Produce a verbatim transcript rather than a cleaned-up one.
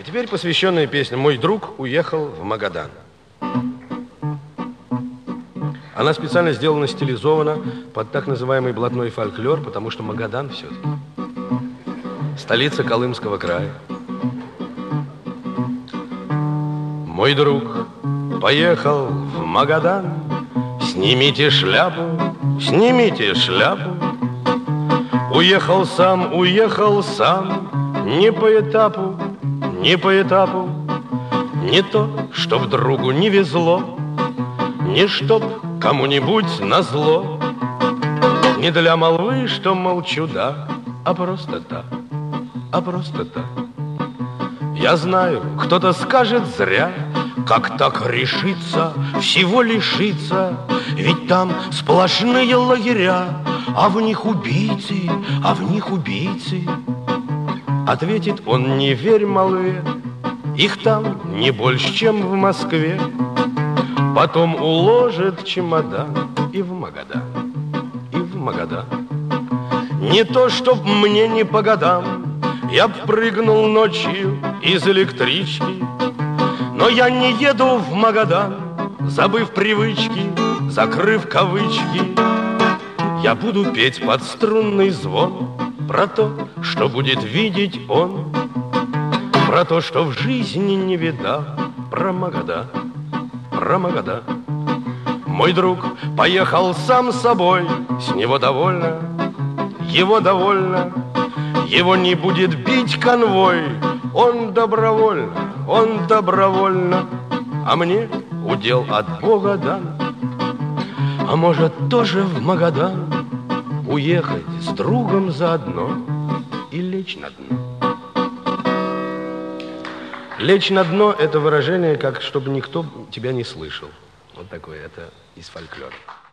И теперь посвященная песня «Мой друг уехал в Магадан». Она специально сделана, стилизована под так называемый блатной фольклор, потому что Магадан все-таки столица Колымского края. Мой друг поехал в Магадан, снимите шляпу, снимите шляпу. Уехал сам, уехал сам, не по этапу, не по этапу. Не то, чтоб другу не везло, не чтоб кому-нибудь назло. Не для молвы, что, мол, чудак, а просто так, а просто так. Я знаю, кто-то скажет зря, как так решиться, всего лишиться. Ведь там сплошные лагеря, а в них убийцы, а в них убийцы. Ответит он: не верь молве, их там не больше, чем в Москве. Потом уложит чемодан и в Магадан, и в Магадан. Не то, чтоб мне не по годам, я б прыгнул ночью из электрички, но я не еду в Магадан, забыв привычки, закрыв кавычки. Я буду петь под струнный звон про то, что будет видеть он, про то, что в жизни не видал, про Магадан, про Магадан. Мой друг поехал сам собой, с него довольно, его довольно. Его не будет бить конвой, он добровольно, он добровольно. А мне удел от Бога дан. А может, тоже в Магадан уехать с другом заодно и лечь на дно. Лечь на дно – это выражение, как чтобы никто тебя не слышал. Вот такое, это из фольклора.